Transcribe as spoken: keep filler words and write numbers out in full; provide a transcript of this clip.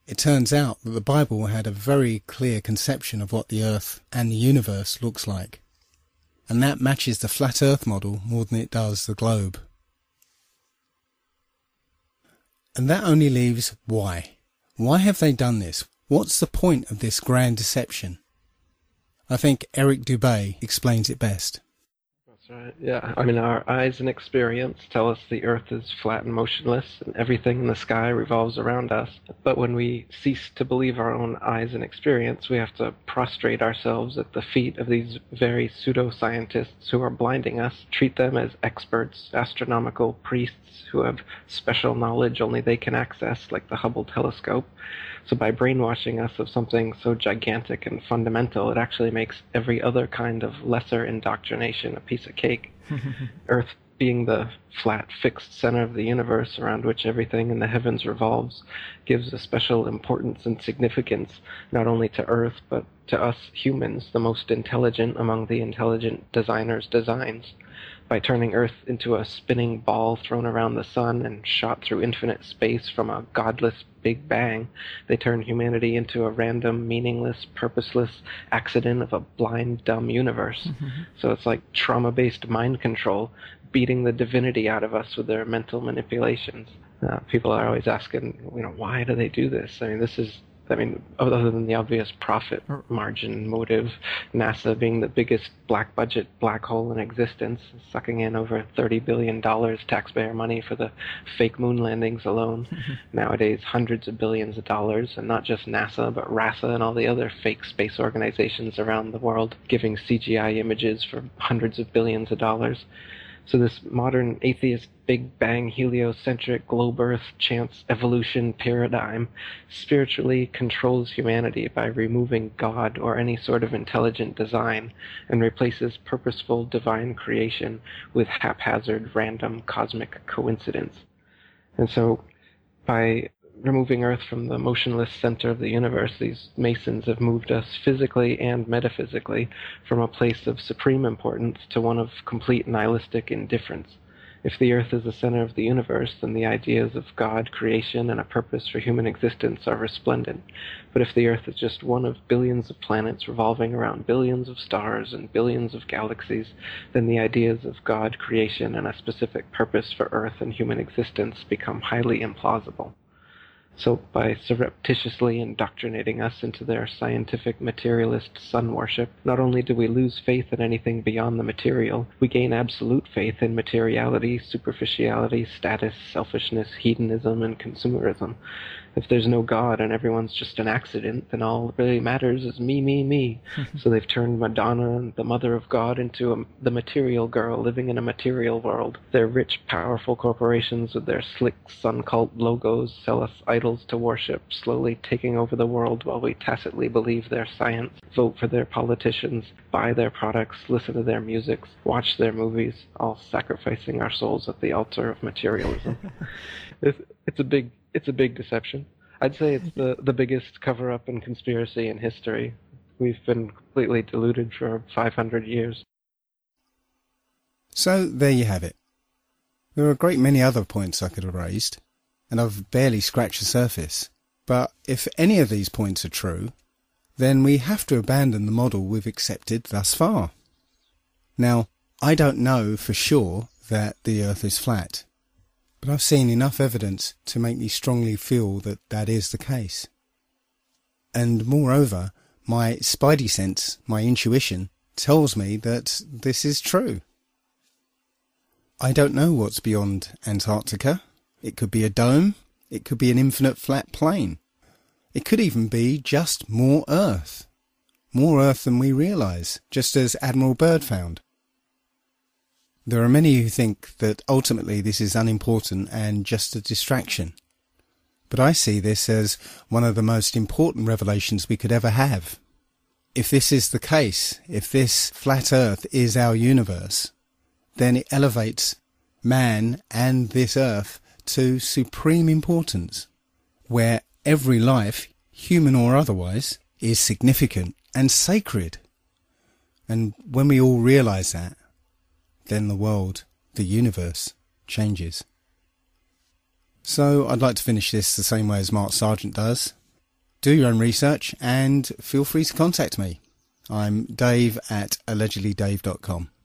It turns out that the Bible had a very clear conception of what the Earth and the universe looks like. And that matches the flat Earth model more than it does the globe. And that only leaves why. Why have they done this? What's the point of this grand deception? I think Eric Dubay explains it best. That's right, yeah. I mean, our eyes and experience tell us the Earth is flat and motionless, and everything in the sky revolves around us. But when we cease to believe our own eyes and experience, we have to prostrate ourselves at the feet of these very pseudo-scientists who are blinding us, treat them as experts, astronomical priests who have special knowledge only they can access, like the Hubble telescope. So by brainwashing us of something so gigantic and fundamental, it actually makes every other kind of lesser indoctrination a piece of cake. Earth being the flat, fixed center of the universe around which everything in the heavens revolves gives a special importance and significance not only to Earth, but to us humans, the most intelligent among the intelligent designers' designs. By turning Earth into a spinning ball thrown around the sun and shot through infinite space from a godless Big Bang, they turn humanity into a random, meaningless, purposeless accident of a blind, dumb universe. Mm-hmm. So it's like trauma-based mind control, beating the divinity out of us with their mental manipulations. Uh, people are always asking, you know, why do they do this? I mean, this is I mean, other than the obvious profit margin motive, NASA being the biggest black budget black hole in existence, sucking in over thirty billion dollars taxpayer money for the fake moon landings alone. Nowadays, hundreds of billions of dollars, and not just NASA, but RASA and all the other fake space organizations around the world, giving C G I images for hundreds of billions of dollars. So this modern atheist Big Bang heliocentric globe Earth chance evolution paradigm spiritually controls humanity by removing God or any sort of intelligent design and replaces purposeful divine creation with haphazard random cosmic coincidence. And so by removing Earth from the motionless center of the universe, these Masons have moved us physically and metaphysically from a place of supreme importance to one of complete nihilistic indifference. If the Earth is the center of the universe, then the ideas of God, creation, and a purpose for human existence are resplendent. But if the Earth is just one of billions of planets revolving around billions of stars and billions of galaxies, then the ideas of God, creation, and a specific purpose for Earth and human existence become highly implausible. So by surreptitiously indoctrinating us into their scientific materialist sun worship, not only do we lose faith in anything beyond the material, we gain absolute faith in materiality, superficiality, status, selfishness, hedonism, and consumerism. If there's no God and everyone's just an accident, then all that really matters is me, me, me. So they've turned Madonna, the mother of God, into a, the material girl living in a material world. Their rich, powerful corporations with their slick sun cult logos sell us idols to worship, slowly taking over the world while we tacitly believe their science, vote for their politicians, buy their products, listen to their music, watch their movies, all sacrificing our souls at the altar of materialism. it's, it's a big It's a big deception. I'd say it's the, the biggest cover-up and conspiracy in history. We've been completely deluded for five hundred years. So there you have it. There are a great many other points I could have raised, and I've barely scratched the surface. But if any of these points are true, then we have to abandon the model we've accepted thus far. Now, I don't know for sure that the Earth is flat, but I've seen enough evidence to make me strongly feel that that is the case. And moreover, my spidey sense, my intuition, tells me that this is true. I don't know what's beyond Antarctica. It could be a dome. It could be an infinite flat plane. It could even be just more Earth. More Earth than we realise, just as Admiral Byrd found. There are many who think that ultimately this is unimportant and just a distraction. But I see this as one of the most important revelations we could ever have. If this is the case, if this flat Earth is our universe, then it elevates man and this Earth to supreme importance, where every life, human or otherwise, is significant and sacred. And when we all realise that, then the world, the universe, changes. So I'd like to finish this the same way as Mark Sargent does, do your own research and feel free to contact me. I'm Dave at allegedly dave dot com.